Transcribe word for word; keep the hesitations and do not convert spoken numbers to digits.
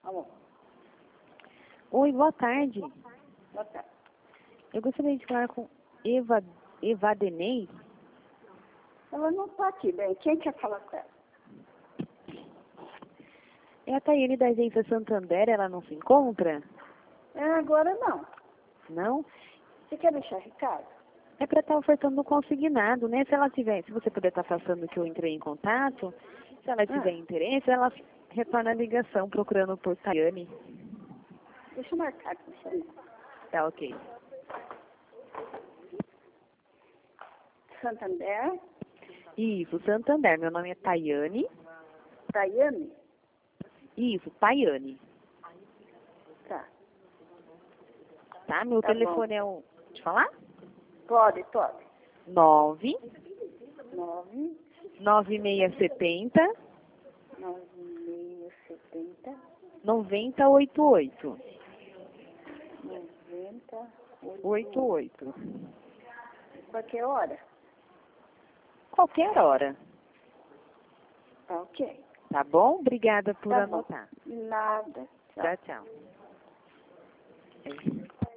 Alô? Oi, boa tarde. Boa tarde. Eu gostaria de falar com Eva, Eva Denei. Ela não está aqui, bem. Quem quer falar com ela? É a Taiane da agência Santander, ela não se encontra? É, agora não. Não? Você quer deixar recado? É para estar ofertando no consignado, né? Se ela tiver, se você puder estar passando que eu entrei em contato, se ela tiver Ah. interesse, ela retorna a ligação procurando por Taiane. Deixa eu marcar com você. Tá, ok. Santander, Isso, Santander. Meu nome é Taiane. Tayane? Isso, Taiane. Tá. Tá? Meu Tá telefone é o... Pode falar? Pode, pode. nove Nove, nove seis setenta nove, meio, setenta, noventa oitenta e oito. noventa, oitenta e oito. Qualquer hora? Qualquer hora. Tá, ok. Tá bom? Obrigada por Tá bom. anotar. Nada. Tchau. Tchau, tchau. É.